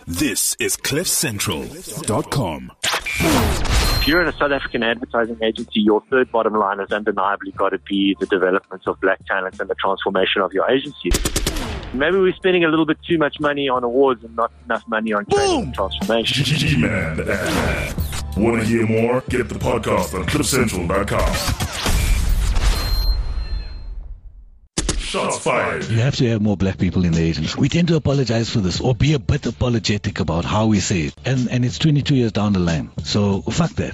This is CliffCentral.com. If you're in a South African advertising agency, your third bottom line has undeniably got to be the development of black talent and the transformation of your agency. Maybe we're spending a little bit too much money on awards and not enough money on training and transformation. G-Man, the ad man. Want to hear more? Get the podcast on CliffCentral.com. Shots fired. You have to have more black people in the agency. We tend to apologize for this or be a bit apologetic about how we say it. And it's 22 years down the line. So fuck that.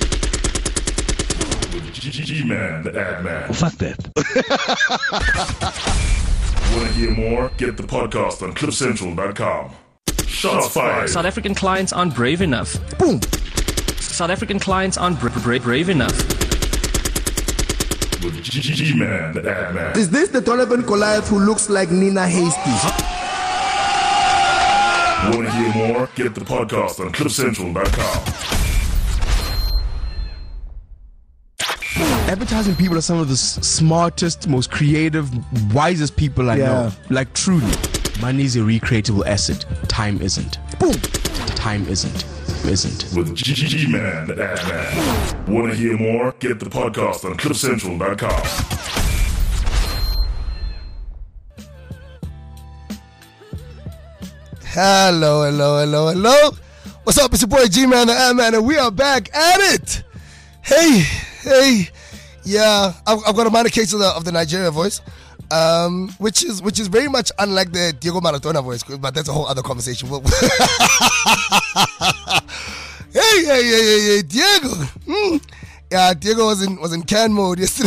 G-Man, the ad man. Fuck that. Want to hear more? Get the podcast on CliffCentral.com. Shots fired. South African clients aren't brave enough. Boom. South African clients aren't brave enough. With G-Man, the ad man. Is this the Donovan Goliath who looks like Nina Hasty? Want to hear more? Get the podcast on CliffCentral.com. Advertising people are some of the smartest, most creative, wisest people I know. Like, truly. Money is a recreatable asset. Time isn't. Boom. Time isn't. With G-Man, the ad man. Want to hear more? Get the podcast on CliffCentral.com. Hello. What's up? It's your boy G-Man, the ad man, and we are back at it. Hey. Yeah, I've got a minor case of the Nigeria voice. Which is very much unlike the Diego Maradona voice, but that's a whole other conversation. Hey, Diego. Yeah, Diego was in can mode yesterday.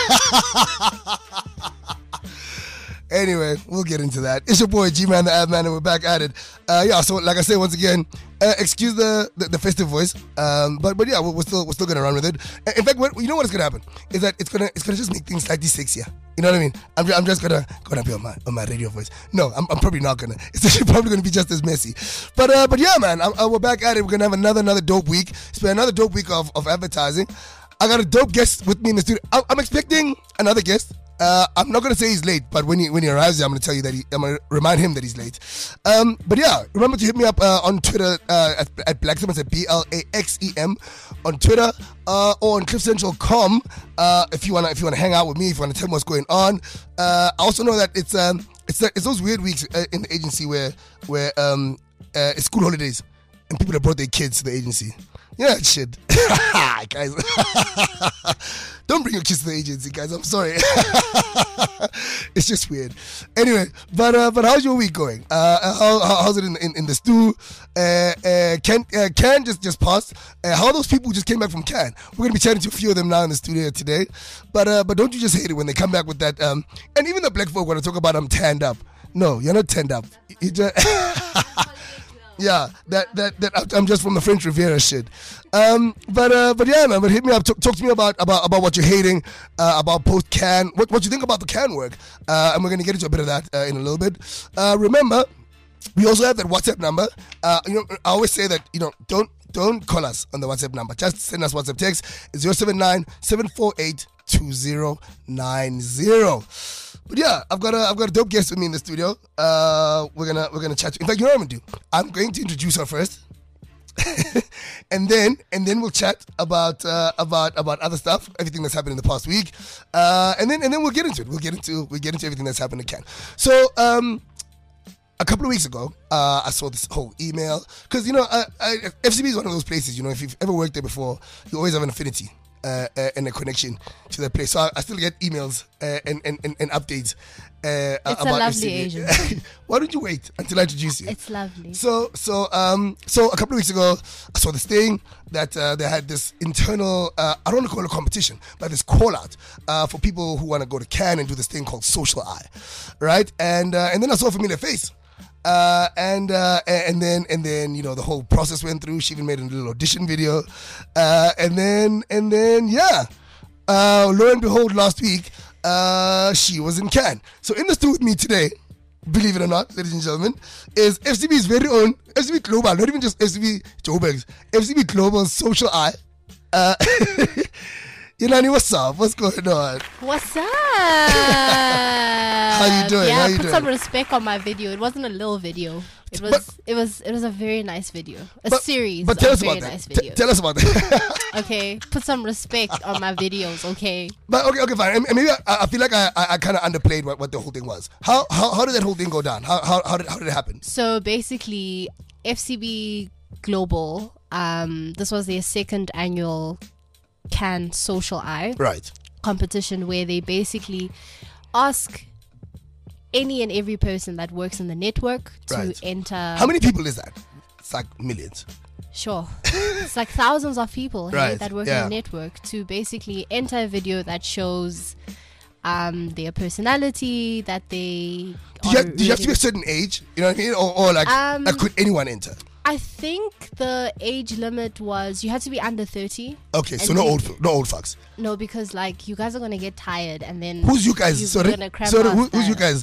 Anyway, we'll get into that. It's your boy G-Man, the ad man, and we're back at it. So like I said once again, excuse the festive voice, but yeah, we're still gonna run with it. In fact, you know what is gonna happen is that it's gonna just make things slightly sexier. You know what I mean? I'm just gonna be on my radio voice. No, I'm probably not gonna. It's actually probably gonna be just as messy. But yeah, man, we're back at it. We're gonna have another dope week. It's been another dope week of advertising. I got a dope guest with me in the studio. I'm expecting another guest. I'm not gonna say he's late, but when he arrives, I'm gonna tell you that I'm gonna remind him that he's late. But yeah, remember to hit me up on Twitter at Blaxem. It's at BLAXEM on Twitter or on CliffCentral.com if you wanna hang out with me, if you wanna tell me what's going on. I also know that it's those weird weeks in the agency where it's school holidays and people have brought their kids to the agency. Yeah, shit. Guys. Don't bring your kids to the agency, guys. I'm sorry. It's just weird. Anyway, but how's your week going? How's it in the stew? Cannes just passed. How are those people who just came back from Cannes? We're going to be chatting to a few of them now in the studio today. But don't you just hate it when they come back with that? And even the black folk, when I talk about I'm tanned up. No, you're not tanned up. You just... Yeah, that I'm just from the French Riviera shit. But yeah, man. But hit me up. Talk to me about what you're hating about post Cannes. What you think about the Cannes work? And we're gonna get into a bit of that in a little bit. Remember, we also have that WhatsApp number. I always say that don't call us on the WhatsApp number. Just send us WhatsApp text. It's 079-748-2090. But yeah, I've got a dope guest with me in the studio. We're gonna chat. In fact, you know what I'm gonna do? I'm going to introduce her first, and then we'll chat about other stuff, everything that's happened in the past week, and then we'll get into it. We'll get into everything that's happened in Cannes. So a couple of weeks ago, I saw this whole email because FCB is one of those places. If you've ever worked there before, you always have an affinity. And a connection to the place. So I still get emails and updates it's about a lovely FCB. Asian. Why don't you wait until I introduce you? It's lovely. So a couple of weeks ago, I saw this thing that they had this internal, I don't want to call it a competition, but this call out for people who want to go to Cannes and do this thing called Social Eye, right? And then I saw a familiar face. And then the whole process went through. She even made a little audition video, and then lo and behold, last week she was in Cannes. So in the studio with me today, believe it or not, ladies and gentlemen, is FCB's very own FCB Global, not even just FCB Joburg's, FCB Global Social Eye. Inani, what's up? What's going on? What's up? How you doing? Yeah, How you put doing? some respect on my video. It wasn't a little video. It was a very nice video. A series. But tell of us very about that. nice videos. Tell us about that. Okay, put some respect on my videos. Okay. But okay, fine. And maybe I feel like I kind of underplayed what the whole thing was. How did that whole thing go down? How did it happen? So basically, FCB Global. This was their second annual Cannes Social Eye competition, where they basically ask any and every person that works in the network to enter. How many people is that? It's like millions. Sure. It's like thousands of people that work in the network to basically enter a video that shows their personality, that they do you have to be a certain age? You know what I mean? Or like could anyone enter? I think the age limit was you had to be under 30. Okay, so no old fucks. No, because like you guys are gonna get tired, and then who's you guys? Sorry, who's you guys?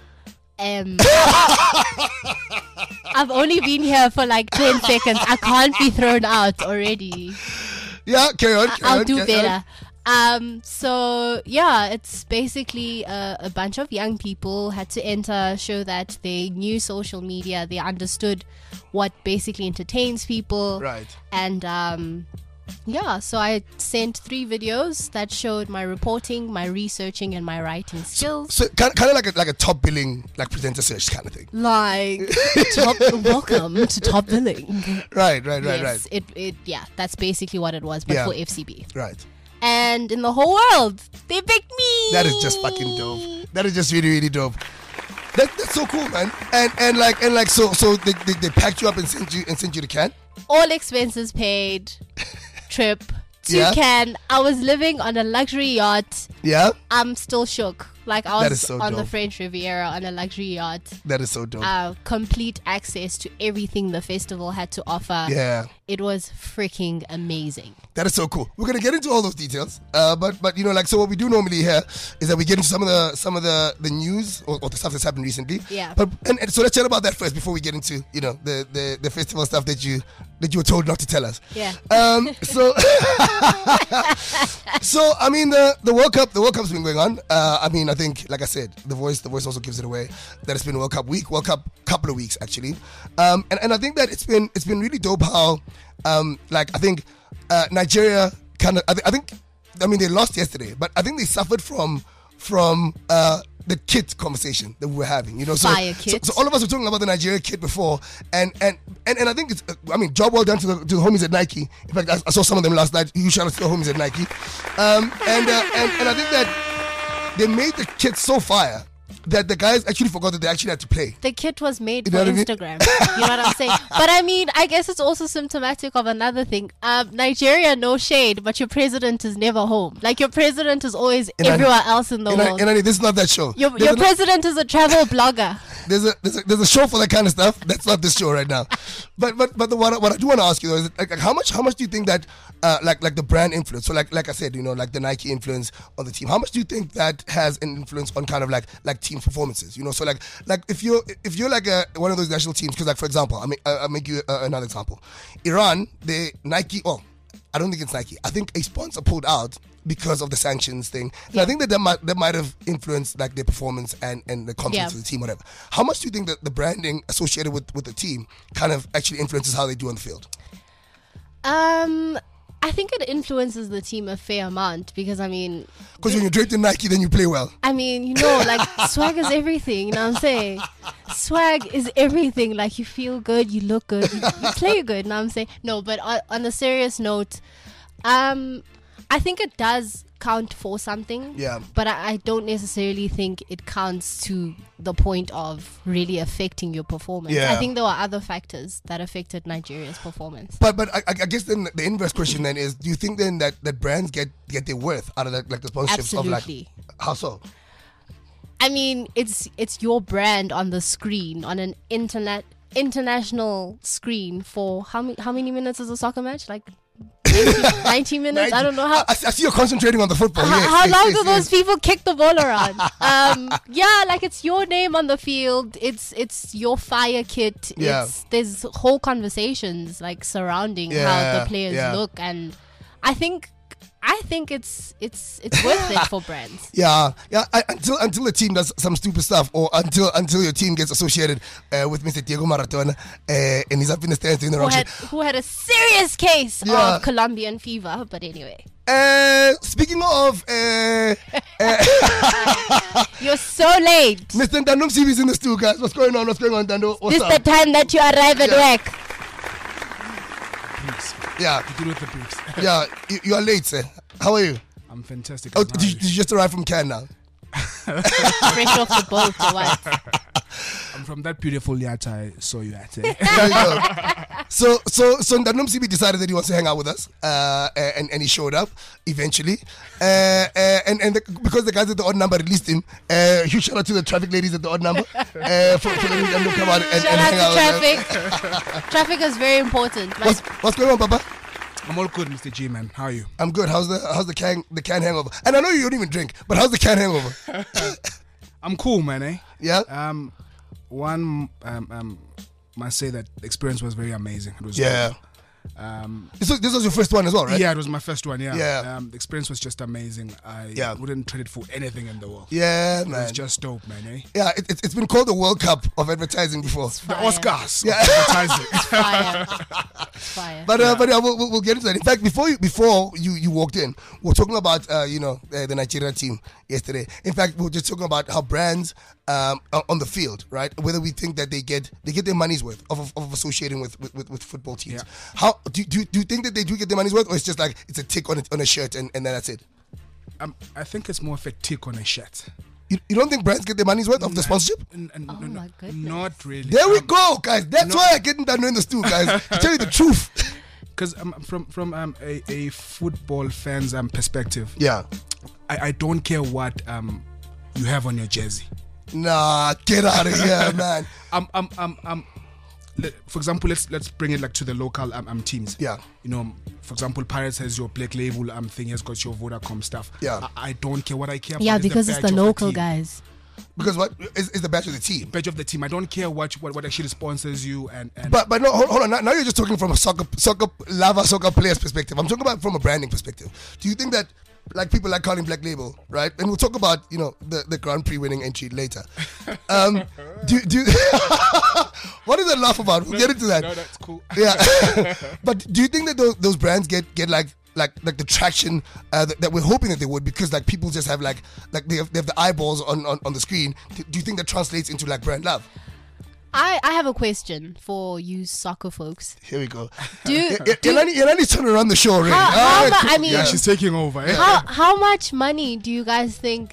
I've only been here for like 10 seconds. I can't be thrown out already. Yeah, carry on. I'll do better. So yeah, it's basically a bunch of young people had to enter, show that they knew social media, they understood what basically entertains people, and so I sent 3 videos that showed my reporting, my researching, and my writing skills. So kind of like a top billing, like presenter search kind of thing. Like welcome to Top Billing. Right. Yeah, that's basically what it was, but for FCB. Right. And in the whole world, they picked me. That is just fucking dope. That is just really, really dope. That's so cool, man. And so they packed you up and sent you to Cannes? All expenses paid. Trip to Cannes. I was living on a luxury yacht. Yeah. I'm still shook. Like I was on dope. the French Riviera on a luxury yacht. That is so dope. Complete access to everything the festival had to offer. Yeah. It was freaking amazing. That is so cool. We're gonna get into all those details. But you know, like, so what we do normally here is that we get into some of the news or the stuff that's happened recently. Yeah. But and so let's chat about that first before we get into, you know, the festival stuff that you were told not to tell us. Yeah. So I mean the World Cup's been going on. I mean, I think, like I said, the voice also gives it away that it's been World Cup week, World Cup couple of weeks actually. And I think that it's been really dope how like I think Nigeria kind of I mean they lost yesterday, but I think they suffered from the kit conversation that we were having, you know. So all of us were talking about the Nigeria kit before, and I think it's job well done to the homies at Nike. In fact, I saw some of them last night. You shout out to the homies at Nike, and I think that they made the kit so fire that the guys actually forgot that they actually had to play. The kit was made for Instagram. You know what I'm saying? But I mean, I guess it's also symptomatic of another thing. Nigeria, no shade, but your president is never home. Like, your president is always everywhere else in the world. And this is not that show. Your president is a travel blogger. There's a show for that kind of stuff. That's not this show right now. But what I do want to ask you though is like how much do you think that like the brand influence? So like I said, you know, like the Nike influence on the team. How much do you think that has an influence on kind of like team performances? You know, so like if you're like one of those national teams, because like for example, I'll make you another example. Iran, the Nike. Oh, I don't think it's Nike. I think a sponsor pulled out because of the sanctions thing. And I think that might have influenced like their performance and the confidence of the team, whatever. How much do you think that the branding associated with the team kind of actually influences how they do on the field? I think it influences the team a fair amount because when you're draped in Nike, then you play well. I mean, you know, like swag is everything. You know what I'm saying? Swag is everything. Like, you feel good, you look good, you play good. You know what I'm saying? No, but on a serious note, I think it does count for something. Yeah. But I don't necessarily think it counts to the point of really affecting your performance. Yeah. I think there were other factors that affected Nigeria's performance. But I guess then the inverse question then is, do you think then that brands get their worth out of that, like the sponsorships? Absolutely. Of like, how so? I mean, it's your brand on the screen, on an international screen for how many minutes is a soccer match? Like 90 minutes? 90. I don't know how. I see you're concentrating on the football. How long do those people kick the ball around? Like it's your name on the field. It's your fire kit. Yeah. There's whole conversations like surrounding how the players look, and I think I think it's worth it for brands. Yeah. Until the team does some stupid stuff, or until your team gets associated with Mr. Diego Maradona, and he's up in the stands doing the wrong shit. Who had a serious case of Colombian fever, but anyway. Speaking of, you're so late. Mr. Ndando Msibi is in the studio, guys. What's going on, Ndando? This is the time that you arrive at work. Yeah. You do with the briefs. Yeah, you are late, sir. How are you? I'm fantastic. Oh, did you just arrive from Cannes now? Fresh off the boat or what? I'm from that beautiful yacht I saw you at. There you go. So Ndando Msibi decided that he wants to hang out with us, and he showed up eventually. Because the guys at the Odd Number released him, huge shout out to the traffic ladies at the Odd Number for letting them come out and hang out with traffic. Traffic is very important. What's going on, Papa? I'm all good, Mr. G, man. How are you? I'm good. How's the can hangover? And I know you don't even drink, but how's the can hangover? I'm cool, man. Eh? Yeah. Must say that the experience was very amazing. It was good. This was your first one as well, right? Yeah, it was my first one. Yeah. The experience was just amazing. I wouldn't trade it for anything in the world. Yeah, man. It was just dope, man. Eh? Yeah, it's been called the World Cup of advertising before. The Oscars. Yeah. Of advertising. It's fire. But we'll get into that. In fact, before you walked in, we were talking about the Nigeria team yesterday. In fact, we were just talking about how brands on the field, right? Whether we think that they get their money's worth of associating with football teams. Yeah. How do you think that they do get their money's worth, or it's just like it's a tick on a shirt and then that's it? I think it's more of a tick on a shirt. You don't think brands get their money's worth of the sponsorship? My goodness. Not really. There we go, guys. That's why I get Ndando in the stew, guys. To tell you the truth. Because from a football fan's perspective, yeah, I don't care what you have on your jersey. Nah, get out of here, man. For example, let's bring it like to the local teams. Yeah. You know, for example, Pirates has your Black Label thing, has got your Vodacom stuff. Yeah. I don't care what I care about. Yeah, because it's the local guys. Because what is the badge of the team? Badge of the team. I don't care what actually sponsors you and But no, hold on. Now you're just talking from a soccer player's perspective. I'm talking about from a branding perspective. Do you think that like people like calling Black Label, right? And we'll talk about the Grand Prix winning entry later. Do what is that laugh about? We'll get into that. No, that's cool. Yeah, but do you think that those brands get like the traction that we're hoping that they would, because like people just have like they have the eyeballs on the screen? Do you think that translates into like brand love? I have a question for you soccer folks. Here we go. Yelani's trying to run the show already. Yeah, she's taking over. Yeah. How much money do you guys think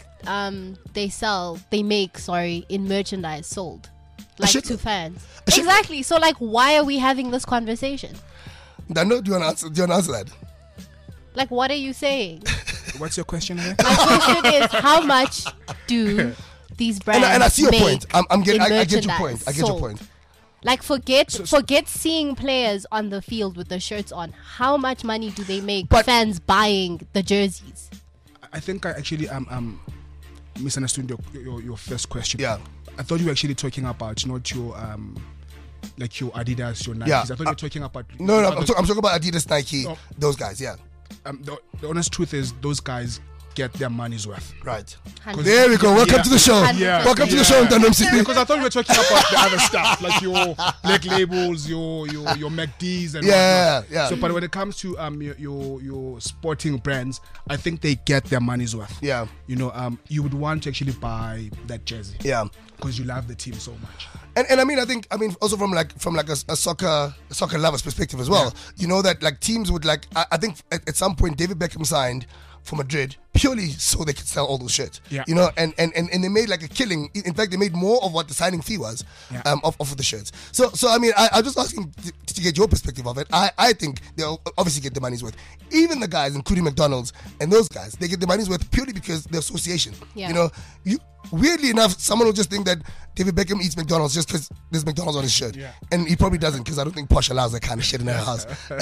they make in merchandise sold, like to fans? Exactly. So like, why are we having this conversation? Ndando, do you want to answer that? Like, what are you saying? What's your question again? My question is, how much do these brands and I see your make point. I get your point. I get your point. Like, forget seeing players on the field with the shirts on. How much money do they make fans buying the jerseys? I think I actually misunderstood your first question. Yeah. I thought you were actually talking about not your like your Adidas, your Nikes. Yeah. I thought you were talking about I'm talking about Adidas, Nike, those guys. Yeah. The honest truth is, those guys get their money's worth. Right. There we go. Welcome to the show. Welcome to the show, Ndando Msibi. Because I thought we were talking about the other stuff, like your Black Labels, your McD's and whatnot. So, but when it comes to your sporting brands, I think they get their money's worth. Yeah. You would want to actually buy that jersey. Yeah. Because you love the team so much. And I mean also from a soccer lover's perspective as well. Yeah. You know that like teams would like, I think at some point David Beckham signed for Madrid purely so they could sell all those shirts. Yeah. And they made like a killing. In fact, they made more of what the signing fee was of the shirts. So I mean, I'm just asking to get your perspective of it. I think they'll obviously get the money's worth. Even the guys, including McDonald's and those guys, they get the money's worth purely because the association. Yeah. Weirdly enough, someone will just think that David Beckham eats McDonald's just because there's McDonald's on his shirt. Yeah. And he probably doesn't, because I don't think Posh allows that kind of shit in her house.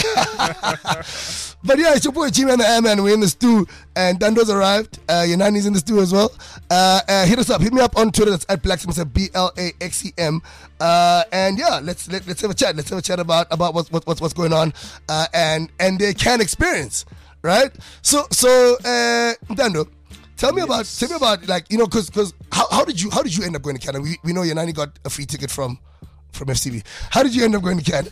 But yeah, it's your boy G-Man the Airman. We're in the stew, and Ndando's arrived. Your nanny's in the stew as well. Hit us up. Hit me up on Twitter. That's at Blaxem, BLAXEM. And yeah, let's have a chat. Let's have a chat about what's going on and their can experience. right? So, Ntando, tell me about like, you know, because how did you end up going to Canada? We know your nanny got a free ticket from FCB. How did you end up going to Canada?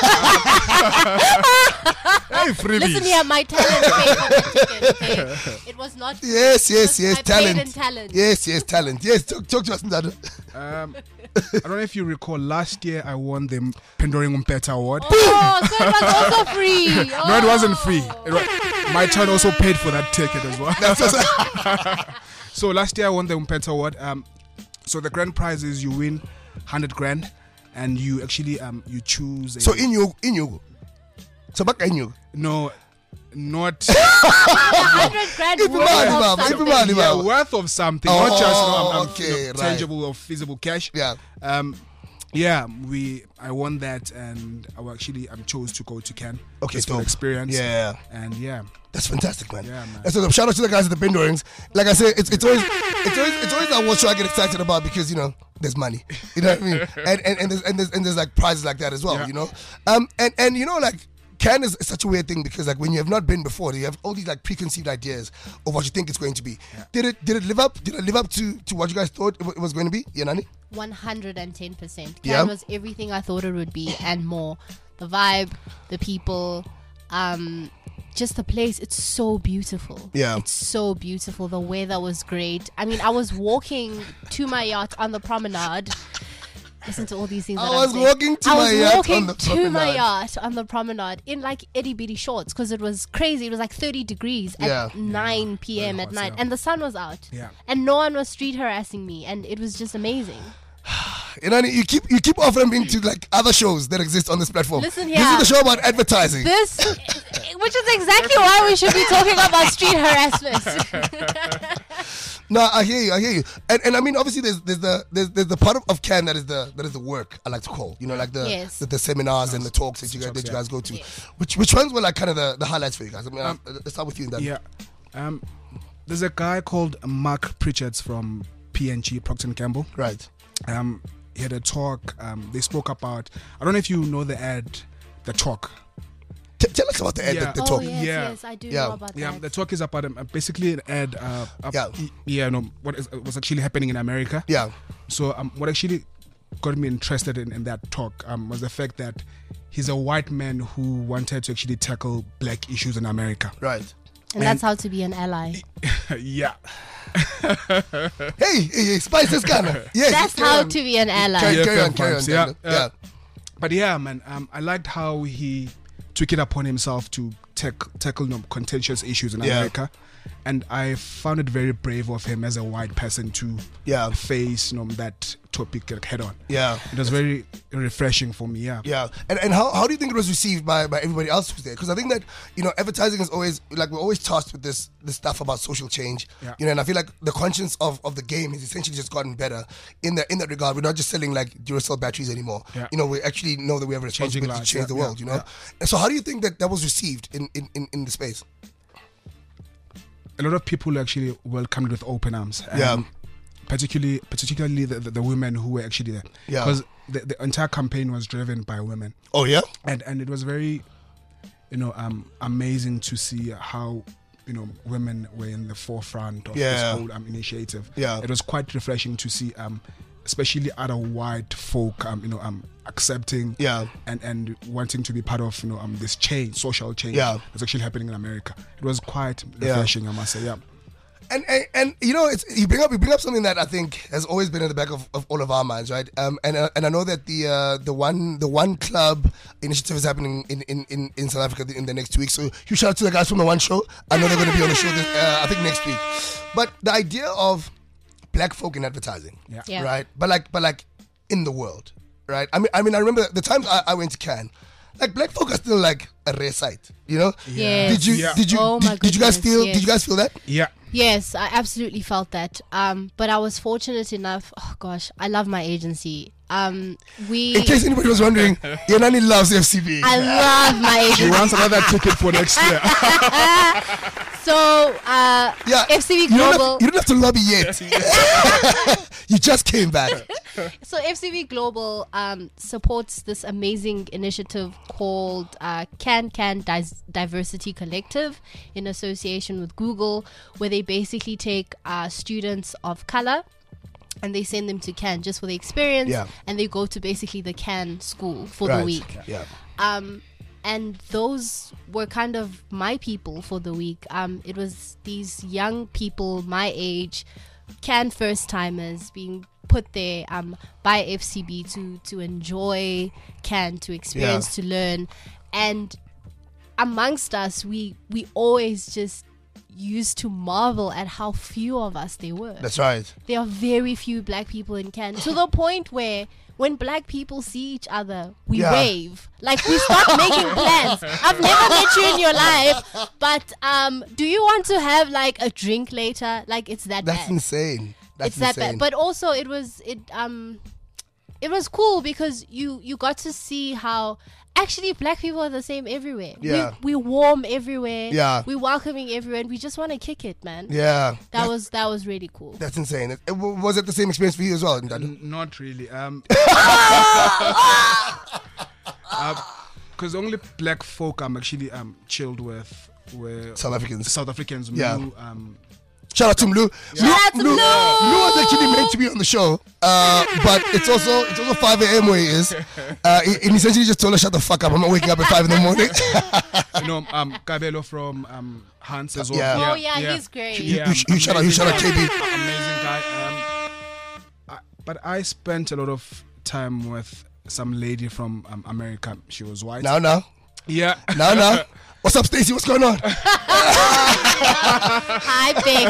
Hey, freebies. Listen here, my talent paid for the ticket. Okay? It was not. Yes, talent. Talent. Yes, talent. Yes, talk to us, Ntando. I don't know if you recall, last year I won the Pendoring Umpeta Award. Oh, so it was also free. Oh. No, it wasn't free. My child also paid for that ticket as well. So last year I won the Umpeta Award. So the grand prize is you win 100 grand, and you actually you choose. So in you. So back in you. No. Not 100 grand worth of something, not just tangible or feasible cash. I won that, and I chose to go to Cannes. Okay, for experience. And that's fantastic, man. Yeah, man. That's awesome. Shout out to the guys at the Pendorings. Like I said, it's always that one show I get excited about because, you know, there's money. You know what I mean? And there's like prizes like that as well. You know, and you know, like, Cannes is such a weird thing because, like, when you have not been before, you have all these like preconceived ideas of what you think it's going to be. Did it live up? Did it live up to what you guys thought it was going to be? Yeah, Nani? 110%. Cannes was everything I thought it would be and more. The vibe, the people, just the place. It's so beautiful. Yeah, it's so beautiful. The weather was great. I mean, I was walking to my yacht on the promenade. Listen to all these things. I was walking to my yacht on the promenade in like itty bitty shorts because it was crazy. It was like 30 degrees at 9 p.m. at night, and the sun was out. And no one was street harassing me, and it was just amazing. You know, you keep offering me to like other shows that exist on this platform. Listen here. This is the show about advertising. Which is exactly why we should be talking about street harassment. No, I hear you. And I mean, obviously, there's the part of Cannes that is the work, I like to call. You know, like the seminars and the talks that you guys go to. Yes. Which ones were like kind of the highlights for you guys? I mean, let's start with you. Then. Yeah. There's a guy called Mark Pritchards from P&G, Procter & Gamble. Right. He had a talk. They spoke about, I don't know if you know the ad, The Talk. Tell us about the ad, the talk. Yes, I do know about that. Yeah, the talk is about basically an ad. What was actually happening in America. Yeah. So what actually got me interested in that talk was the fact that he's a white man who wanted to actually tackle black issues in America. Right. And that's how to be an ally. Yeah. Hey, spice this kind. Yes. That's how to be an ally. Carry on. Yeah. But yeah, man, I liked how he took it upon himself to tackle contentious issues in America, and I found it very brave of him as a white person to face that topic head on. Yeah, it was very refreshing for me. Yeah. And how do you think it was received by everybody else who's there? Because I think that, you know, advertising is always like, we're always tasked with this stuff about social change. You know, and I feel like the conscience of the game has essentially just gotten better in that regard. We're not just selling like Duracell batteries anymore. You know, we actually know that we have a responsibility to change the world. You know, and so how do you think that was received in the space? A lot of people actually welcomed with open arms. Particularly the women who were actually there. Because the entire campaign was driven by women. Oh yeah. And it was very, amazing to see how, women were in the forefront of this whole initiative. It was quite refreshing to see, especially other white folk, accepting and wanting to be part of, this change, social change that's actually happening in America. It was quite refreshing, I must say. And you know, you bring up something that I think has always been in the back of all of our minds, right? And I know that the one club initiative is happening in South Africa in the next 2 weeks. So huge shout out to the guys from the One Show. I know they're going to be on the show I think next week. But the idea of black folk in advertising, right? But like in the world, right? I mean, I remember the times I went to Cannes. Like, black folk are still like a rare sight, you know? Yes. Did you guys feel that? Yeah. Yes, I absolutely felt that. But I was fortunate enough. Oh gosh, I love my agency. In case anybody was wondering, Yanani loves FCB. I love my agency. She wants another ticket for next year. So, FCB Global. You don't have to lobby yet. You just came back. So FCB Global supports this amazing initiative called Can Diversity Collective in association with Google, where they basically take students of color and they send them to Cannes just for the experience, and they go to basically the Cannes school for the week. And those were kind of my people for the week. It was these young people my age, Cannes first timers, being put there by FCB to enjoy Cannes, to experience, to learn. And amongst us, we always just used to marvel at how few of us there were. That's right. There are very few black people in Cannes, to the point where when black people see each other, we wave. Like, we start making plans. I've never met you in your life, but do you want to have like a drink later? Like, it's that bad. That's insane. It's that bad. But also it was cool because you got to see how actually black people are the same everywhere. Yeah. We warm everywhere. Yeah. We welcoming everywhere, and we just want to kick it, man. Yeah. That was really cool. That's insane. Was it the same experience for you as well, Ndadu? Not really. Because the only black folk I'm actually chilled with were South Africans. Yeah. Shout out to Mlu. Shout out to Mlu. Mlu was actually meant to be on the show, but it's also 5 a.m. where he is. He essentially just told us, shut the fuck up, I'm not waking up at 5 in the morning. Kabelo from Hans as well. He's great. You shout out KB. Amazing guy. But I spent a lot of time with some lady from America. She was white. Now. Yeah. Now. What's up, Stacey? What's going on? Hi,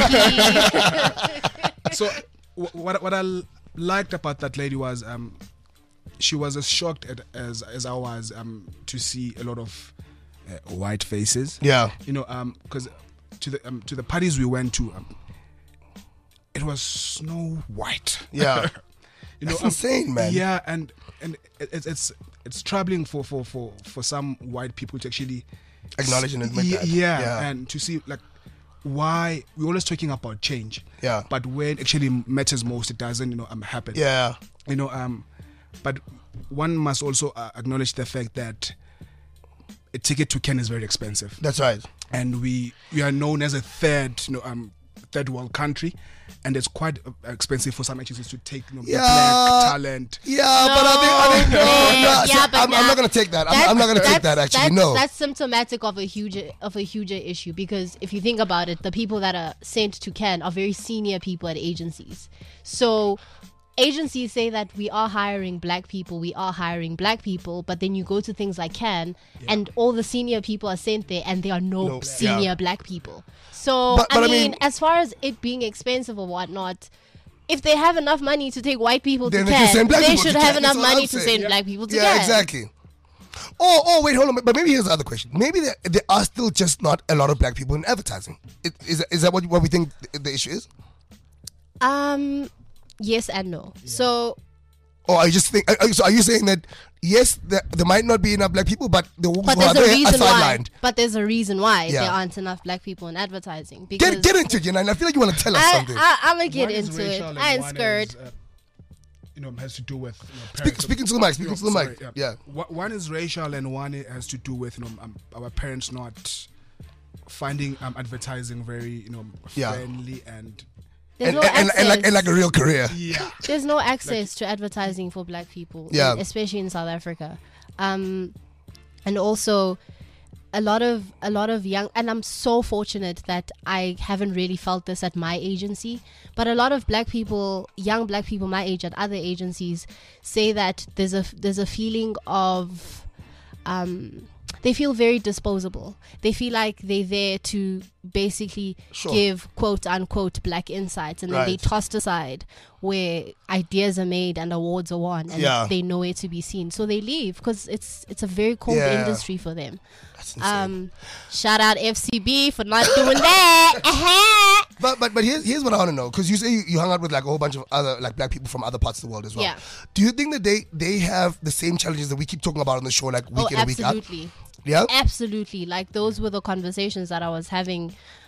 Becky. So, what I liked about that lady was she was as shocked as I was to see a lot of white faces. Yeah. Because to the parties we went to, it was snow white. Yeah. That's insane, man. Yeah, and it's troubling for some white people to actually acknowledge and admit that. Yeah, and to see like why we're always talking about change. Yeah. But when it actually matters most, it doesn't happen. Yeah. But one must also acknowledge the fact that a ticket to Cannes is very expensive. That's right. And we are known as a third world country, and it's quite expensive for some agencies to take black talent. Yeah, but I'm not going to take that. I'm not going to take that. Actually, that's symptomatic of a huger issue, because if you think about it, the people that are sent to Cannes are very senior people at agencies. So agencies say that we are hiring black people, but then you go to things like Cannes, and all the senior people are sent there, and there are no senior black people. So, but I mean, as far as it being expensive or whatnot, if they have enough money to take white people to Cannes, they should have enough money to send black people to Cannes. Yeah, exactly. Oh, wait, hold on. But maybe here's the other question. Maybe there are still just not a lot of black people in advertising. Is that what we think the issue is? Yes and no. Yeah. So, are you saying that yes, there might not be enough black people, but the ones who are there are sidelined? But there's a reason why there aren't enough black people in advertising. Because get into it, and I feel like you want to tell us something. I'm gonna get into it. I ain't scared. Has to do with speaking to the mic. Yeah. One is racial, and one has to do with our parents not finding advertising very friendly and. And like a real career. Yeah. There's no access to advertising for black people, especially in South Africa. And also a lot of young, and I'm so fortunate that I haven't really felt this at my agency, but a lot of black people, young black people my age at other agencies, say that there's a feeling of they feel very disposable. They feel like they're there to basically give quote unquote black insights, and then they tossed aside where ideas are made and awards are won, and they nowhere to be seen. So they leave because it's a very cold industry for them. That's insane. Shout out FCB for not doing that. But here's what I want to know, because you say you hung out with like a whole bunch of other like black people from other parts of the world as well. Yeah. Do you think that they have the same challenges that we keep talking about on the show, like week in and week out? Absolutely. Yeah, absolutely. Like those were the conversations that I was having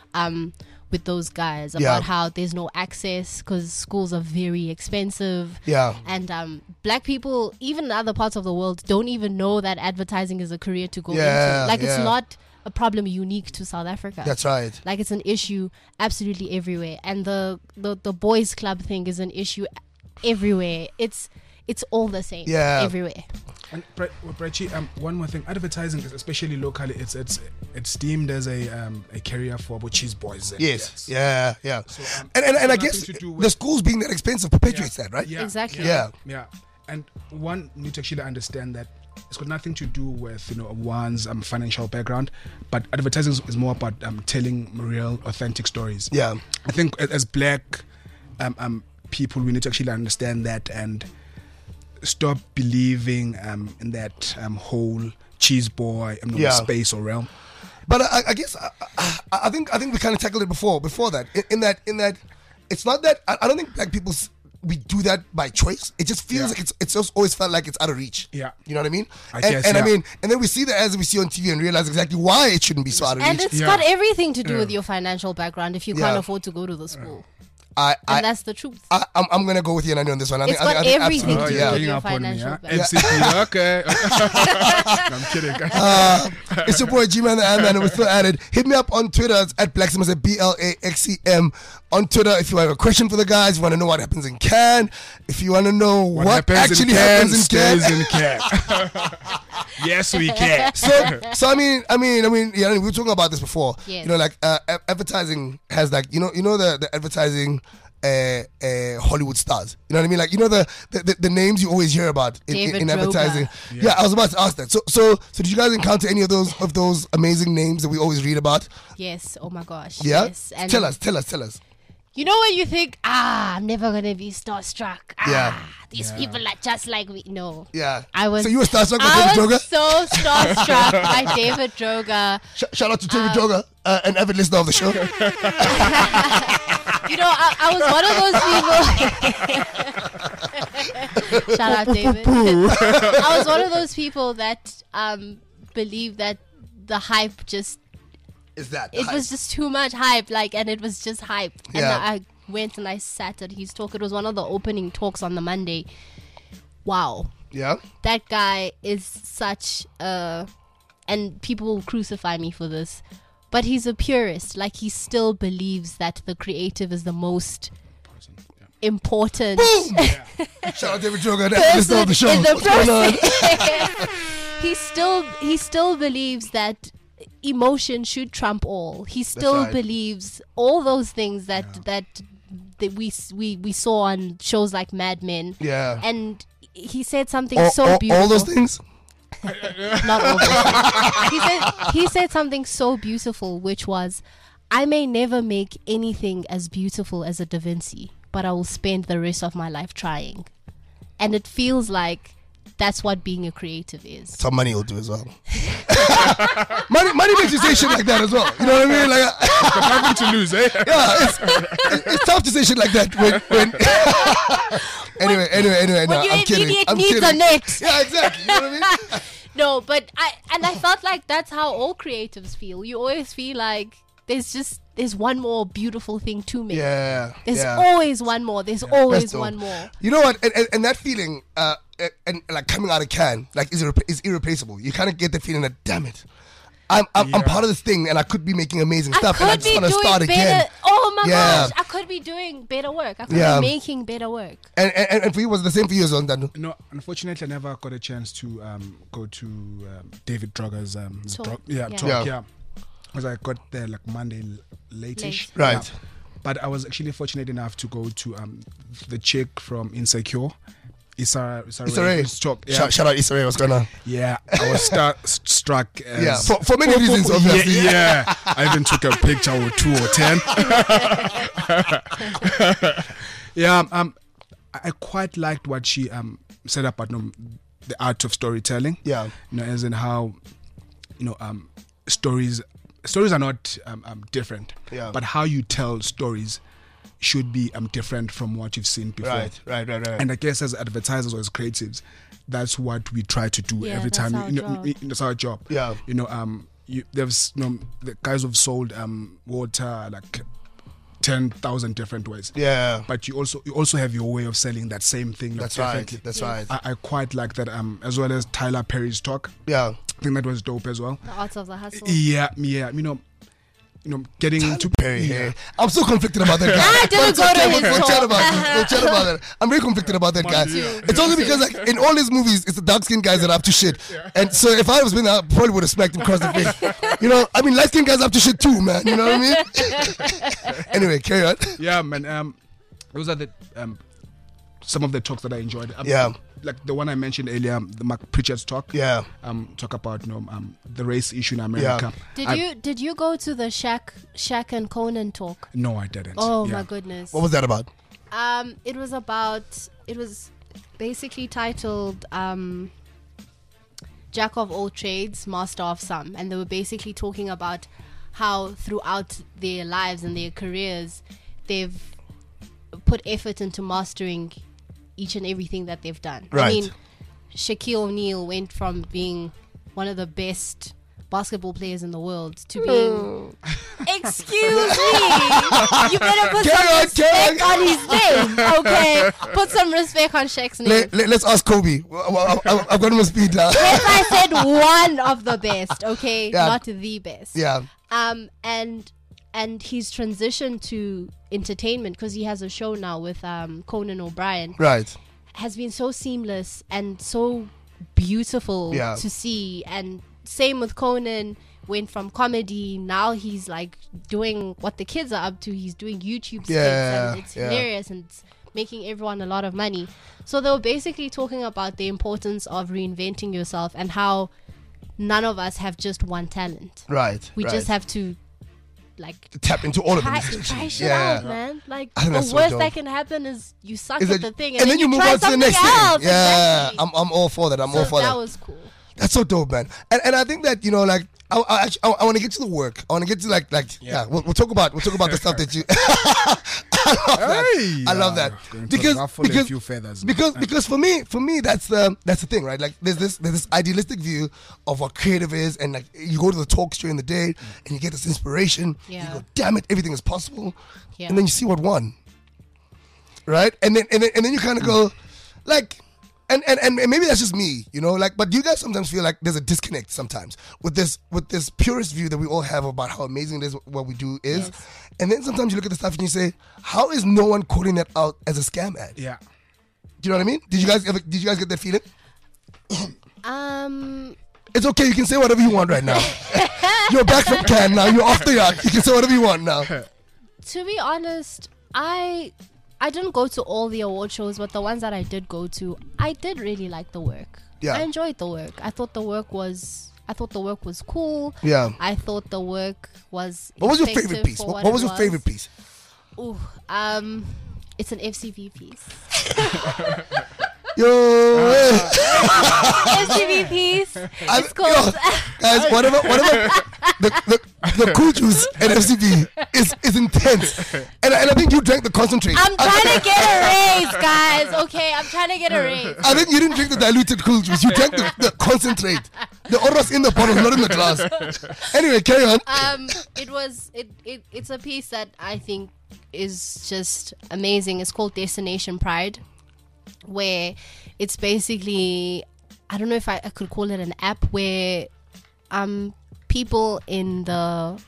with those guys about how there's no access because schools are very expensive. Yeah. And black people, even in other parts of the world, don't even know that advertising is a career to go into. Like, it's not a problem unique to South Africa. That's right. Like, it's an issue absolutely everywhere. And the boys club thing is an issue everywhere. It's all the same everywhere. And Brechi, one more thing, advertising, especially locally, it's deemed as a career for cheese boys. Yes. Yeah. So, and I guess the schools being that expensive perpetuates that, right? Yeah. Exactly. Yeah. And one need to actually understand that it's got nothing to do with one's financial background, but advertising is more about telling real, authentic stories. Yeah. I think as black people, we need to actually understand that and stop believing in that whole cheese boy space or realm. But I guess I think we kind of tackled it before that. In that it's not that I don't think black people we do that by choice. It just feels like it's just always felt like it's out of reach. Yeah, you know what I mean. I mean, and then we see the ads that we see on TV and realize exactly why it shouldn't be so out of reach. And it's got everything to do with your financial background if you can't afford to go to the school. And that's the truth. I'm gonna go with you and I know on this one. It's got everything to do with your financial background. Okay. I'm kidding. It's your boy G-Man the Ad-Man, and we're still at it. Hit me up on Twitter. It's at Blaxem, at BLAXEM on Twitter. If you have a question for the guys, you want to know what happens in Cannes, if you want to know what actually happens in Cannes. Yes, we can. So I mean, we were talking about this before. Yes. You know, like advertising has like the advertising Hollywood stars. You know what I mean? Like, you know the names you always hear about in advertising. Yeah, I was about to ask that. So did you guys encounter any of those amazing names that we always read about? Yes. Oh my gosh. Yeah. Yes. And tell us. You know when you think, I'm never gonna be starstruck. These people are just like me. No. Yeah. So you were starstruck by David Droga? I was so starstruck by David Droga. Shout out to David Droga, an avid listener of the show. You know, I was one of those people. Shout out, David. I was one of those people that believe that the hype just. Is that it hype? Was just too much hype, and it was just hype. And I went and I sat at his talk. It was one of the opening talks on the Monday. Wow. Yeah. That guy is such and people will crucify me for this, but he's a purist. Like, he still believes that the creative is the most important. Shout out David Droga, that's the show. What's going on? He still believes that emotion should trump all. He still believes all those things that we saw on shows like Mad Men. Yeah. And he said something so beautiful. All those things? Not all those things. He said something so beautiful, which was, I may never make anything as beautiful as a Da Vinci, but I will spend the rest of my life trying. And it feels like that's what being a creative is. That's what money will do as well. money makes you say shit like that as well. You know what I mean? Like, nothing to lose, eh? Yeah, it's tough to say shit like that when anyway. When no, your I'm kidding. immediate needs are next. Yeah, exactly. You know what I mean? No, but I felt like that's how all creatives feel. You always feel like there's one more beautiful thing to make. Yeah. There's always one more. There's always one more. You know what? And that feeling, and like coming out of Cannes, like is irreplaceable. You kind of get the feeling that, damn it, I'm part of this thing, and I could be making amazing stuff, and I just want to start again. Oh my gosh, I could be doing better work. I could be making better work. And for you, was it the same for you, Zondano? No, unfortunately, I never got a chance to go to David Droga's talk. Yeah. Because I got there like Monday late-ish. Right. Yeah. But I was actually fortunate enough to go to the chick from Insecure. Issa Rae. Yeah. Shout out Issa Rae, what's going on? Yeah, I was struck. For many reasons, obviously. Yeah, I even took a picture with 2 or 10. Yeah, I quite liked what she said about the art of storytelling. Yeah, as in how stories are not different. Yeah, but how you tell stories should be different from what you've seen before. Right. And I guess as advertisers or as creatives, that's what we try to do every time. That's our job. Yeah. there's the guys who've sold water like 10,000 different ways. Yeah. But you also have your way of selling that same thing. Like, That's right. That's right. I quite like that. As well as Tyler Perry's talk. Yeah. I think that was dope as well. The Art of the Hustle. Yeah. Getting into Perry. Yeah. I'm so conflicted about that guy. I didn't go to his We'll talk. chat about that. I'm very conflicted about that guy. It's only because like in all his movies, it's the dark-skinned guys that are up to shit. And so if I was with him, I probably would have smacked him across the face. Light-skinned guys are up to shit too, man. You know what I mean? Anyway, carry on. Yeah, man. Those are the some of the talks that I enjoyed. Like the one I mentioned earlier, the Mark Pritchard's talk. Yeah. Talk about the race issue in America. Yeah. Did you go to the Shaq and Conan talk? No, I didn't. Oh my goodness. What was that about? It was basically titled Jack of all trades, master of some, and they were basically talking about how throughout their lives and their careers they've put effort into mastering each and everything that they've done. Right. I mean, Shaquille O'Neal went from being one of the best basketball players in the world to being Excuse me, you better put some respect on his name. Okay, put some respect on Shaq's name. Let's ask Kobe. I've got him on speed now. Yes, I said one of the best, okay, not the best. Yeah. And his transition to entertainment, because he has a show now with Conan O'Brien, right, has been so seamless and so beautiful to see. And same with Conan, went from comedy, now he's like doing what the kids are up to. He's doing YouTube skits and it's hilarious and it's making everyone a lot of money. So they were basically talking about the importance of reinventing yourself and how none of us have just one talent. Right. We just have to tap into all of them. Try shit out, man. Like the so worst dope. that can happen is you suck at the thing and then you move on to the next thing. Yeah, exactly. I'm all for that. I'm all for that. That was cool. That's so dope, man. And I think that I want to get to the work. I want to get to we'll talk about the stuff that you. I love that because for me that's the thing, right? Like there's this idealistic view of what creative is, and like you go to the talks during the day and you get this inspiration. You go, damn it, everything is possible, and then you see what won, right? And then you kind of go, like. And maybe that's just me, but do you guys sometimes feel like there's a disconnect sometimes with this purist view that we all have about how amazing it is what we do is, and then sometimes you look at the stuff and you say, how is no one quoting that out as a scam ad? Yeah. Do you know what I mean? Did you guys get that feeling? It's okay, you can say whatever you want right now. You're back from Cannes now, you're off the yacht, you can say whatever you want now. To be honest, I didn't go to all the award shows, but the ones that I did go to, I did really like the work. Yeah. I enjoyed the work. I thought the work was cool. Yeah. I thought the work was. What was your favorite piece? What was your favorite piece? Ooh, it's an FCV piece. Yo, FCV piece. It's called. Guys, whatever. The cool juice at FCB is intense, and I think you drank the concentrate. I'm trying to get a raise, guys. Okay, I'm trying to get a raise. I think you didn't drink the diluted cool juice. You drank the concentrate. The orange in the bottle, not in the glass. Anyway, carry on. It's a piece that I think is just amazing. It's called Destination Pride, where it's basically, I don't know if I could call it an app, where people in the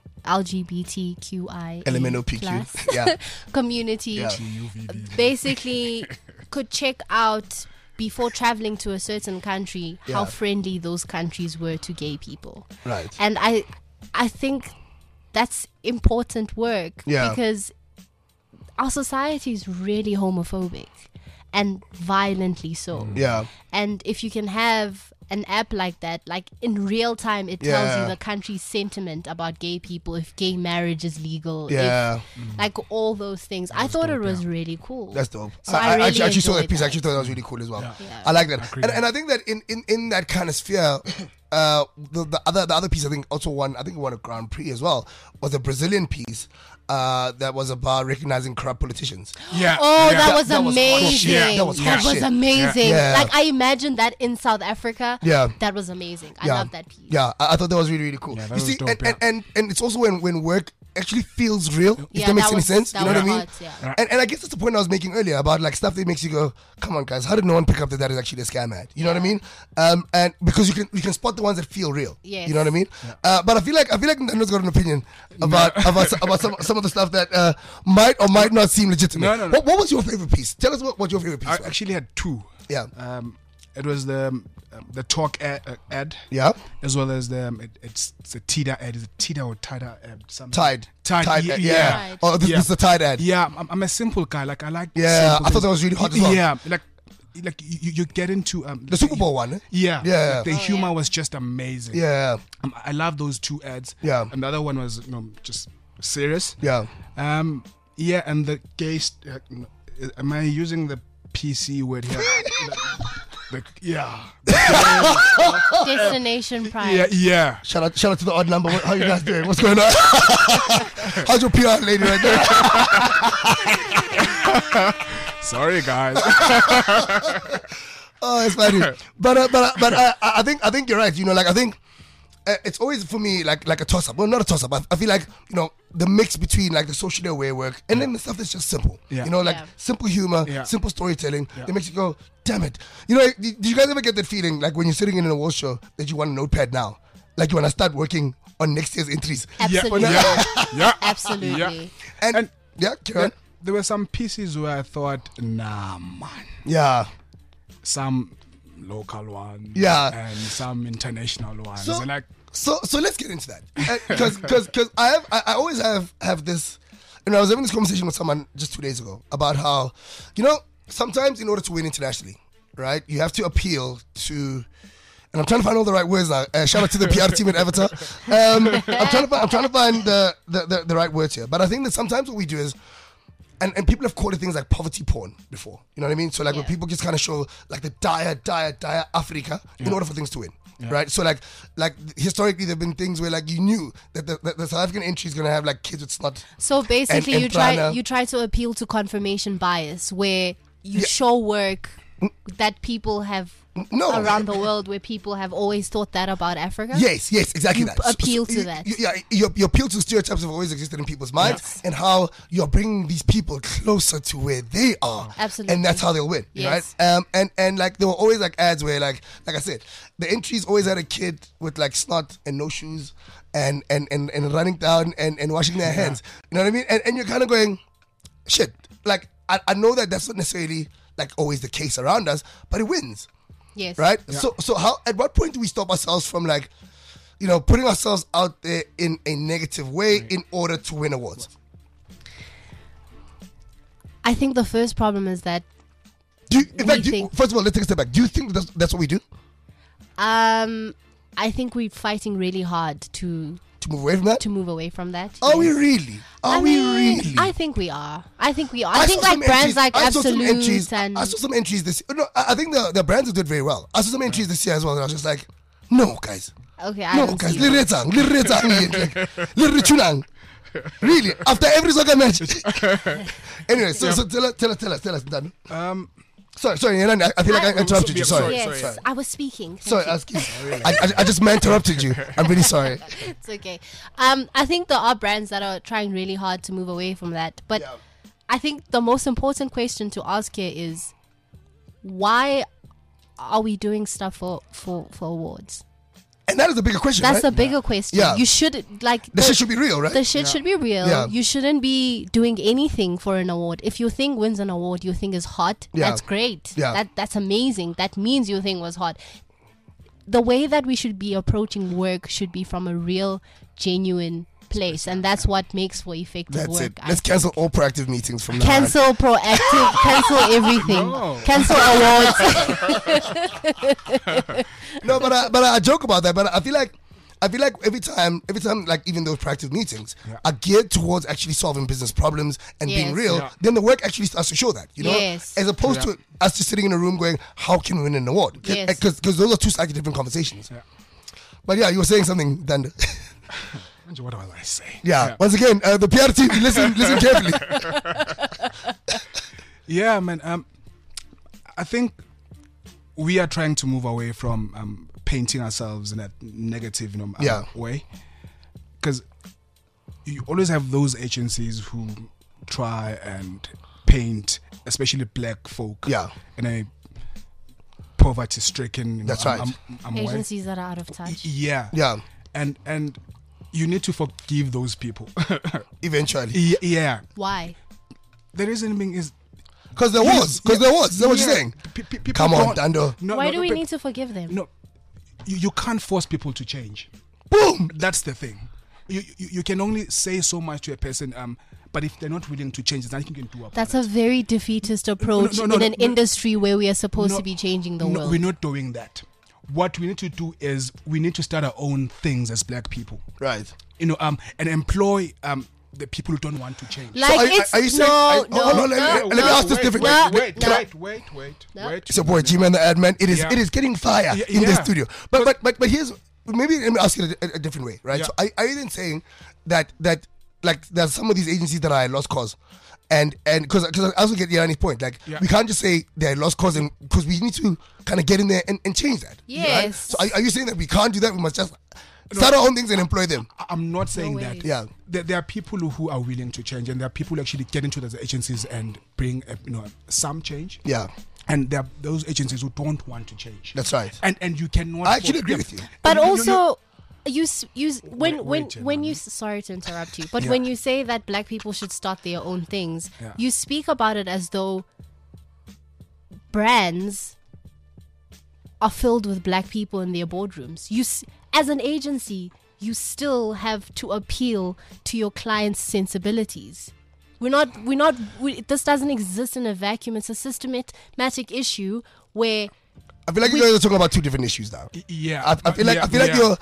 LGBTQI LMNOPQ community basically could check out before traveling to a certain country how friendly those countries were to gay people. Right. And I think that's important work because our society is really homophobic and violently so. Yeah. And if you can have an app like that, like in real time, it tells you the country's sentiment about gay people, if gay marriage is legal, if, like all those things. I thought it was really cool. That's dope. So I really actually saw that piece. enjoyed I actually thought that was really cool as well. I like that. And I think that in that kind of sphere, the other piece I think also won. I think it won a Grand Prix as well. Was a Brazilian piece. That was about recognizing corrupt politicians. Yeah. Oh, yeah. that was amazing. That was that was shit. amazing. Yeah. Like I imagined that in South Africa. Yeah. That was amazing. I love that piece. Yeah, I thought that was really, really cool. Yeah, that you was see, dope, and it's also when work actually feels real, if Yeah, that makes that any was- sense. that You know what I was mean? hot, yeah. And I guess that's the point I was making earlier about like stuff that makes you go, come on guys, how did no one pick up that is actually a scam ad? You know what I mean? And because you can spot the ones that feel real. Yes. You know what I mean? But I feel like Ntando's got an opinion about some of the stuff that might or might not seem legitimate. No. What was your favorite piece? Tell us what your favorite piece I was. actually had two. Yeah. It was the talk ad. Yeah. As well as it's the Tida ad. Is it Tida or Tida ad? Tide. Tide. Yeah. Tide. Oh, this is the Tide ad. Yeah, I'm a simple guy. Like I like. Yeah, simple I thought things. that was really hot as well. Yeah, like you get into The Super Bowl one. Eh? Yeah, Yeah. Like the humor was just amazing. Yeah. I love those two ads. Yeah. And the other one was just serious. Yeah. Yeah, and the gay. Am I using the PC word here? Yeah. Destination Pride. Yeah. Shout out to the odd number. How you guys doing? What's going on? How's your PR lady right there? Sorry, guys. Oh, it's funny. But I think you're right. You know, like I think it's always for me like a toss up. Well, not a toss up. I feel like the mix between like the socially aware work and then the stuff that's just simple. Yeah. You know, like Yeah. simple humor, simple storytelling. That makes you go, damn it. You know, did you guys ever get that feeling like when you're sitting in an award show that you want a notepad now, like you want to start working on next year's entries? Absolutely. Yeah. Absolutely. Yeah. And yeah, carry on. There were some pieces where I thought, nah, man. Yeah. Some local ones. Yeah. And some international ones. So- And like, So let's get into that because I always have this. I was having this conversation with someone just 2 days ago about how sometimes in order to win internationally, right, you have to appeal to. And I'm trying to find all the right words now. Shout out to the PR team at Avatar. I'm trying to find the right words here. But I think that sometimes what we do is. And people have called it things like poverty porn before. You know what I mean? So like when people just kind of show like the dire Africa in order for things to win. Right? So like historically there have been things where like you knew that the South African entry is going to have like kids with snot. So basically and you try to appeal to confirmation bias where you show work that people have around the world where people have always thought that about Africa. Yes, exactly You that. appeal to that. You appeal to stereotypes that have always existed in people's minds and how you're bringing these people closer to where they are. Absolutely. And that's how they'll win, Yes. right? And like there were always like ads where like I said, the entries always had a kid with like snot and no shoes and running down and washing their hands. You know what I mean? And you're kind of going, shit. Like I know that that's not necessarily like always the case around us, but it wins. Yes. Right? Yeah. So how at what point do we stop ourselves from like, putting ourselves out there in a negative way in order to win awards? I think the first problem is that first of all, let's take a step back. Do you think that's what we do? I think we're fighting really hard to move away from that. To move away from that. Are we really? Are we really? I think we are. I think like brands like Absolute and I saw some entries this. No, I think the brands did very well. I saw some entries this year as well. And I was just like, no, guys. Okay, no, guys. Really? After every soccer match. Anyway, so tell us, Dan. Sorry, I feel like I interrupted you. Sorry. Yes, I was speaking. Sorry, I just interrupted you. I'm really sorry. It's okay. I think there are brands that are trying really hard to move away from that. But I think the most important question to ask here is, why are we doing stuff for awards? And that is the bigger question. That's right? the bigger question. Yeah. You should the shit should be real, right? The shit should be real. Yeah. You shouldn't be doing anything for an award. If your thing wins an award, your thing is hot. That's great. That's amazing. That means your thing was hot. The way that we should be approaching work should be from a real, genuine place, and that's what makes for effective work. That's it. Let's cancel all proactive meetings from now. Cancel proactive. Cancel everything. No. Cancel awards. No, but I joke about that. But I feel like every time, like even those proactive meetings are geared towards actually solving business problems and being real, then the work actually starts to show that, as opposed to us just sitting in a room going, how can we win an award? Because those are two slightly different conversations. But yeah, you were saying something, Dando. What was I saying? Yeah. Once again, the PR team, listen carefully. Yeah, man. I think we are trying to move away from painting ourselves in that negative, way. Because you always have those agencies who try and paint, especially black folk, in a poverty-stricken. That's right. Agencies that are out of touch. Yeah. And you need to forgive those people eventually. Yeah. Why? The reason being is because there was. Is that what you're saying? Come on, Dando. Why do we need to forgive them? No, you can't force people to change. Boom. That's the thing. You can only say so much to a person, but if they're not willing to change, there's nothing you can do about That's it. a very defeatist approach in an industry where we are supposed to be changing the world. We're not doing that. What we need to do is we need to start our own things as black people. Right. And employ the people who don't want to change. Like so are you saying, let me ask this differently. Wait. It's your boy G-Man the Ad Man. It is getting fire in the studio. But here's, maybe let me ask it a different way, right? So are you then saying that like there's some of these agencies that are at lost cause? And because I also get Irani's point, like we can't just say they're lost cause, because we need to kind of get in there and change that. Yes. Right? So are you saying that we can't do that? We must just start our own things and employ them? I'm not saying that. Yeah. There are people who are willing to change, and there are people who actually get into those agencies and bring some change. Yeah. And there are those agencies who don't want to change. That's right. And you cannot. I actually agree with you. But also. When you sorry to interrupt you, but when you say that black people should start their own things, you speak about it as though brands are filled with black people in their boardrooms. As an agency, you still have to appeal to your clients' sensibilities. This doesn't exist in a vacuum. It's a systematic issue where I feel like you guys are talking about two different issues now. Yeah, I feel like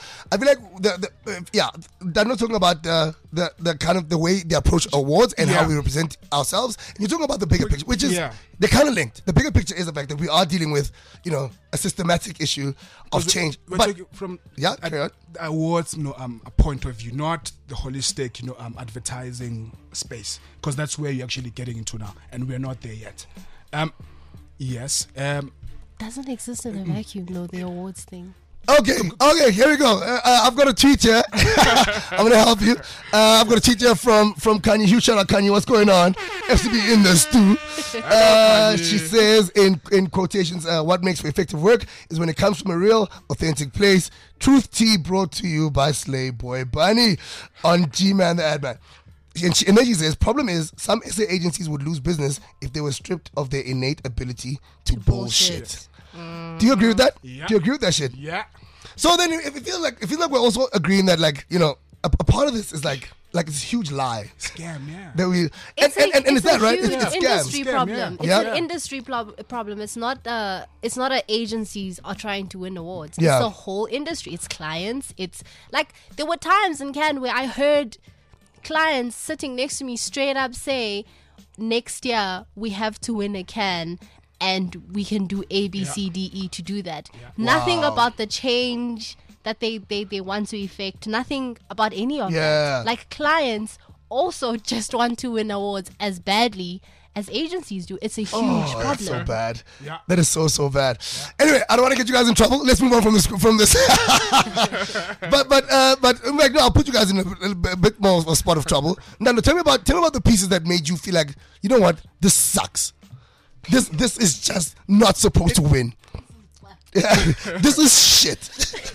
they're not talking about the kind of the way they approach awards and how we represent ourselves. And you're talking about the bigger picture, which is they're kind of linked. The bigger picture is the fact that we are dealing with a systematic issue of change. But from awards, a point of view, not the holistic, advertising space, because that's where you're actually getting into now, and we're not there yet. Yes. Doesn't exist in a vacuum, though, the awards thing. Okay, here we go. I've got a tweet here. I'm going to help you. I've got a tweet here from Kanye. Huge shout out, Kanye. What's going on? FCB in the stew. She says, in quotations, what makes for effective work is when it comes from a real, authentic place. Truth Tea brought to you by Slay Boy Bunny on G-Man the Ad Man. And then she says, problem is, some SA agencies would lose business if they were stripped of their innate ability to bullshit. Do you agree with that? Yeah. Do you agree with that shit? Yeah. So then it feels like we're also agreeing that, like, a part of this is like it's a huge lie. Scam, yeah. That we and is that right? It's industry scam. problem. Yeah. It's an industry problem. It's not agencies are trying to win awards. Yeah. It's the whole industry. It's clients. It's like there were times in Cannes where I heard clients sitting next to me straight up say, next year we have to win a Cannes and we can do A, B, C, D, E to do that. Nothing about the change that they want to effect. Nothing about any of that. Like clients also just want to win awards as badly as agencies do. It's a huge problem. That's so bad. Yeah. That is so bad. Yeah. Anyway, I don't want to get you guys in trouble. Let's move on from this. but like, no, I'll put you guys in a bit more of a spot of trouble. Now, tell me about the pieces that made you feel like, you know what, this sucks. This is just not supposed to win. This is shit.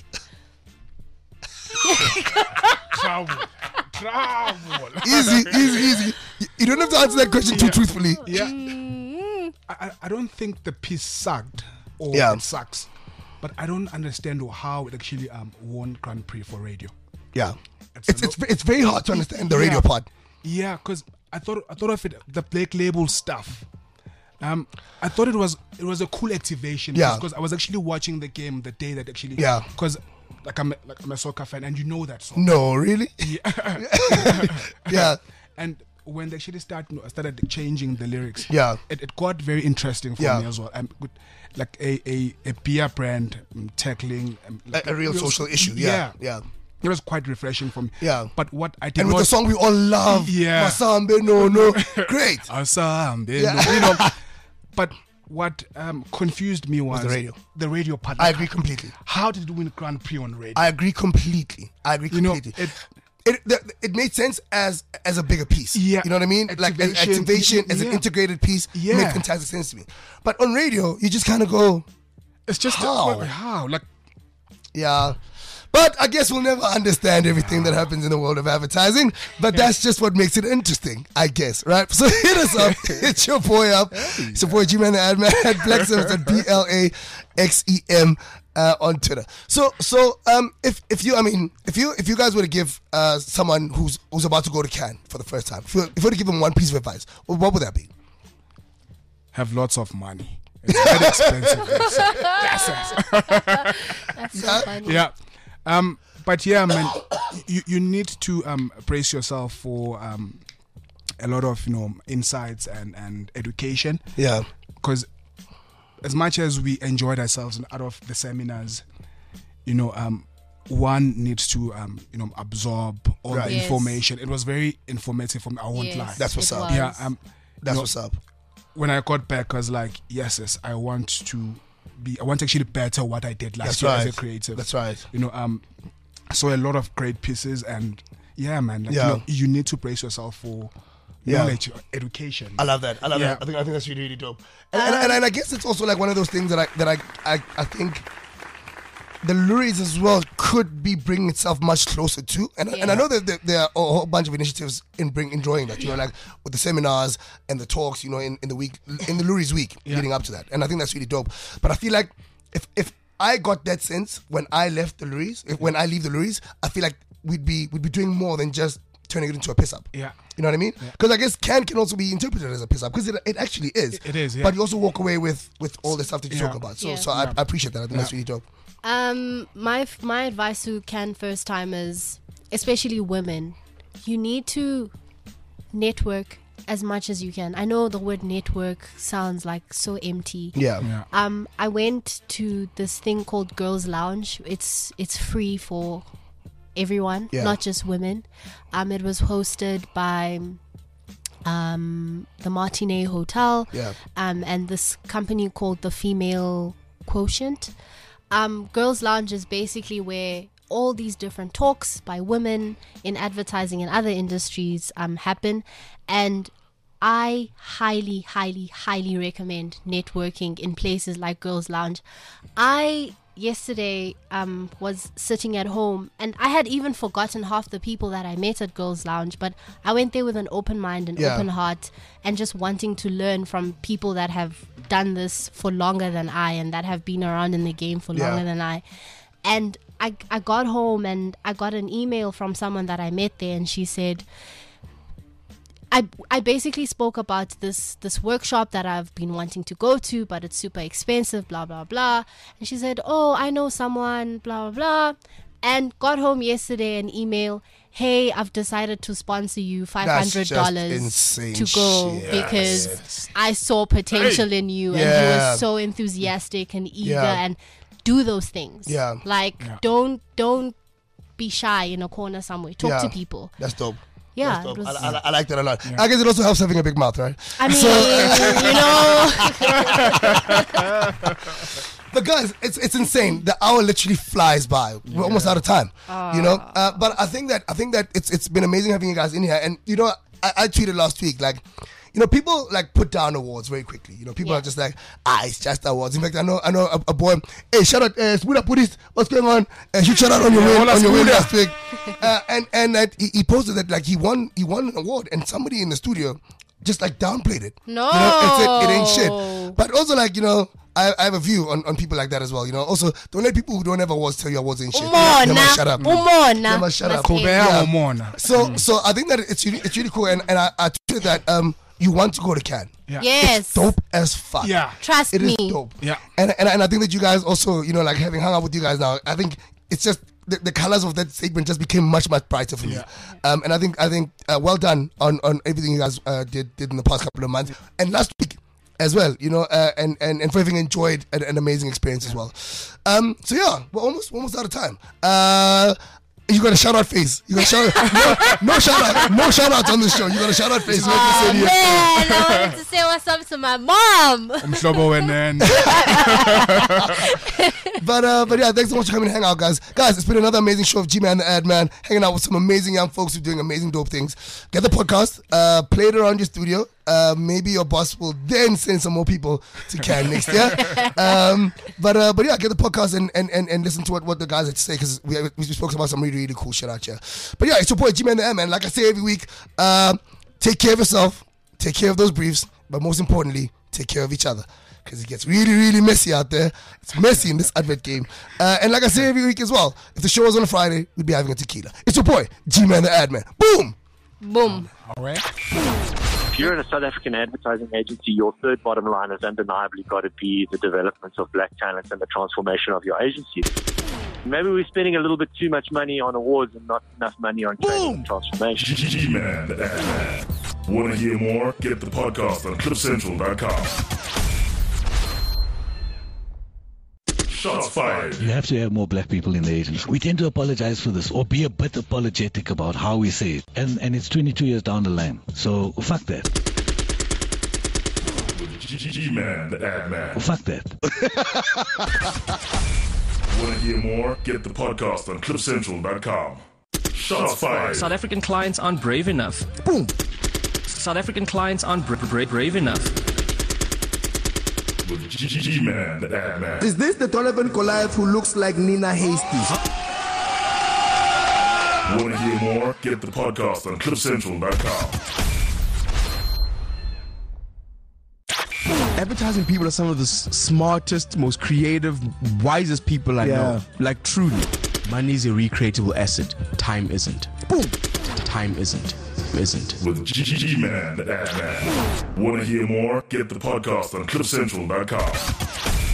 Trouble. Easy. You don't have to answer that question too truthfully. Yeah. I don't think the piece sucked or it sucks, but I don't understand how it actually won Grand Prix for radio. Yeah, it's very hard to understand the radio part. Yeah, because I thought of it, the Black Label stuff. I thought it was a cool activation. Yeah, because I was actually watching the game the day that actually. Yeah, because. I'm a soccer fan, and you know that song. No, really? Yeah. Yeah. And when they actually started changing the lyrics, it got very interesting for me as well. Like a beer brand tackling like a real social issue. Yeah. It was quite refreshing for me. Yeah. But what I did and with the song we all love, Masambe no, great. Masambe no. But what confused me was the radio part. I agree completely. How did it win Grand Prix on radio? I agree completely. It made sense as a bigger piece. Yeah. You know what I mean? Like an activation, as an integrated piece, made fantastic sense to me. But on radio, you just kind of go, it's just how? Like, yeah. But I guess we'll never understand everything that happens in the world of advertising. But that's just what makes it interesting, I guess, right? So hit us up. Hit your boy up. It's your boy G-Man the Ad Man at Blaxem. At BLAXEM on Twitter. So if you guys were to give someone who's about to go to Cannes for the first time, if you were to give them one piece of advice, what would that be? Have lots of money. It's very expensive. That's so funny. Yeah. But yeah, man, you need to brace yourself for a lot of insights and education. Yeah. Because as much as we enjoyed ourselves out of the seminars, one needs to absorb all the information. It was very informative for me. I won't lie. That's what's up. Yeah. That's what's up. When I got back, I was like, yes, I want to actually better what I did last year as a creative. That's right. I saw a lot of great pieces, and man, you need to brace yourself for knowledge, education. I love that. I think that's really, really dope. And I guess it's also like one of those things that I think the Luries as well could be bringing itself much closer to. And I know that there are a whole bunch of initiatives in drawing that, like with the seminars and the talks, in the week, in the Luries week leading up to that. And I think that's really dope. But I feel like if I got that sense when I left the Luries, when I leave the Luries, I feel like we'd be doing more than just turning it into a piss up. Yeah. You know what I mean? Because I guess can also be interpreted as a piss up, because it actually is. It is, yeah. But you also walk away with all the stuff that you talk about. So I appreciate that. I think that's really dope. My advice to Can first timers, especially women, you need to network as much as you can. I know the word network sounds like so empty. Yeah. I went to this thing called Girls Lounge. It's free for everyone, not just women. It was hosted by the Martinet Hotel, and this company called the Female Quotient. Girls Lounge is basically where all these different talks by women in advertising and other industries happen, and I highly, highly, highly recommend networking in places like Girls Lounge. Yesterday was sitting at home, and I had even forgotten half the people that I met at Girls Lounge, but I went there with an open mind and open heart, and just wanting to learn from people that have done this for longer than I, and that have been around in the game for longer than I. And I got home and I got an email from someone that I met there, and she said, I basically spoke about this workshop that I've been wanting to go to, but it's super expensive, blah, blah, blah. And she said, oh, I know someone, blah, blah, blah. And got home yesterday an email, hey, I've decided to sponsor you $500 to go because I saw potential in you, and you were so enthusiastic and eager, and do those things. Don't be shy in a corner somewhere. Talk to people. That's dope. Yeah, I like that a lot. I guess it also helps having a big mouth, right? I mean, But guys, it's insane. The hour literally flies by. We're almost out of time, But I think that it's been amazing having you guys in here. And I tweeted last week, like, people like put down awards very quickly. People are just like, it's just awards. In fact, I know a boy. Hey, shout out, Smuda Puris. What's going on? Shout out on your win last week. And he posted that like he won an award, and somebody in the studio just like downplayed it. No, it ain't shit. But also like I have a view on people like that as well. Also, don't let people who don't have awards tell you awards ain't shit. Never shut up. Never shut up. So I think that it's really cool, and I tweeted that you want to go to Cannes. Yeah. Yes. It's dope as fuck. Yeah. Trust me. It is dope. Yeah. And I think that you guys also, like having hung out with you guys now, I think it's just the colors of that statement just became much brighter for me. And I think well done on everything you guys did in the past couple of months and last week as well, and for having enjoyed an amazing experience as well. So yeah, we're almost out of time. You got a shout out face. You got a shout out. No shout outs on this show. You got a shout out face. Man, I wanted to say what's up to my mom. I'm trouble and then. But yeah, thanks so much for coming to hang out, guys. Guys, it's been another amazing show of G-Man the Ad Man, hanging out with some amazing young folks who are doing amazing dope things. Get the podcast, play it around your studio. Maybe your boss will then send some more people to Cannes next year. But yeah, get the podcast and listen to what the guys have to say, because we spoke about some really cool shit out here. But yeah, it's your boy G-Man the Ad Man. Like I say every week, take care of yourself, take care of those briefs, but most importantly, take care of each other, because it gets really messy out there. It's messy in this advert game. And like I say every week as well, if the show was on a Friday, we'd be having a tequila. It's your boy G-Man the Ad Man. Boom. All right. If you're in a South African advertising agency, your third bottom line has undeniably got to be the development of black talent and the transformation of your agency. Maybe we're spending a little bit too much money on awards and not enough money on training and transformation. G-Man the Ad Man. Want to hear more? Get the podcast on CliffCentral.com. Shots fired. You have to have more black people in the agency. We tend to apologize for this or be a bit apologetic about how we say it. And it's 22 years down the line. So fuck that. G-Man the Ad Man. Fuck that. Want to hear more? Get the podcast on CliffCentral.com. Shots fired. South African clients aren't brave enough. Boom. South African clients aren't brave enough. With G-Man the Ad Man. Is this the Donovan Goliath who looks like Nina Hasty? Want to hear more? Get the podcast on CliffCentral.com. Advertising people are some of the smartest, most creative, wisest people I know. Like truly. Money is a recreatable asset. Time isn't. Boom. Time isn't. With G-Man the Ad Man. Want to hear more? Get the podcast on CliffCentral.com.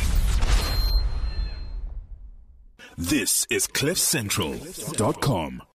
This is CliffCentral.com.